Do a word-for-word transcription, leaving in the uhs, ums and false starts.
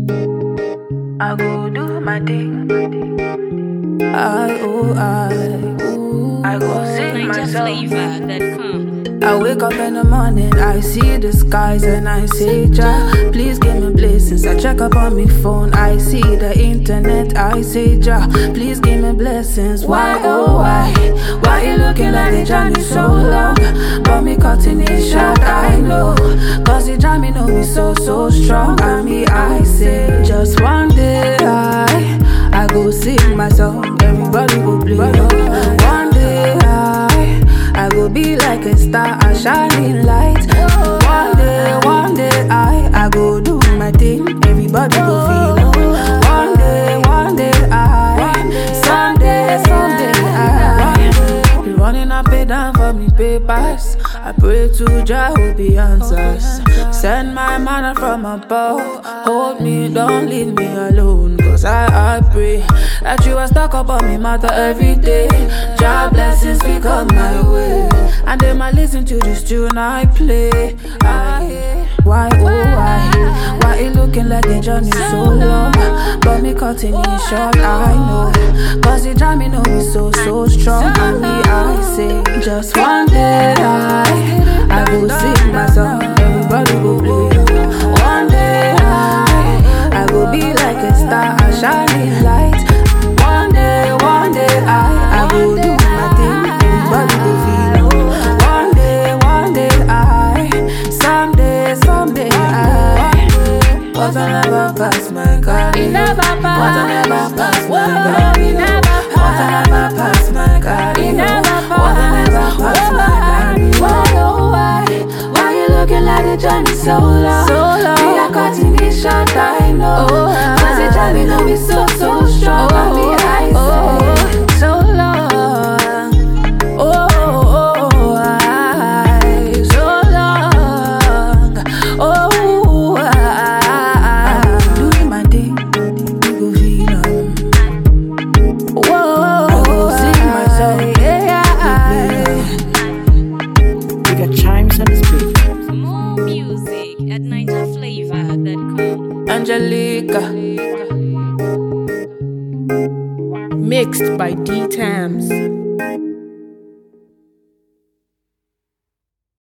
I go do my thing. I, oh, I, ooh, I go sing my song. I wake up in the morning, I see the skies and I say, Jah, please give me blessings. I check up on my phone, I see the internet, I say, Jah, please give me blessings. Why, oh, why? Why you looking like the journey so long? But me cutting it short, I know. Cause the journey know me so, so strong. And me, I say, just one day I, I go sing my song, everybody go play. One day I, I go be like a star, a shining light. One day, one day I, I go do my thing, everybody go feel. One day, one day I, someday, someday I, be running up and down for me papers. I pray to Jah who be answers. Send my manna from above, hold me, don't leave me alone. Cause I, I pray that you are stuck up on me matter every day. Jah blessings become my way. And then I listen to this tune I play. I, why, oh why? Why it looking like the journey so long? But me cutting it short, I know. Cause the journey me know me so, so strong. And me I say, just one day I, I go sing my song, everybody go play. One day I, I go be like a star, a shining light. One day, one day I, I go do my thing, everybody go feel. One day, one day I, someday, someday I. But I never pass my God. It never pass. But I never pass my God. It never pass. But I never pass my God. It never pass. But I never pass my God. Why, oh why? Why you looking like the journey so long? So long. Me a cutting it short, I know. Oh, Cause the journey know me so, so strong. Oh, And me I say, oh, so long. Oh, oh, oh, I, so long. Oh, I, doing my thing, you go feel um. Whoa, I go sing my song, yeah. We got chimes on the speaker. More music at niger flavor dot com. Angelica. Mixed by D Tams.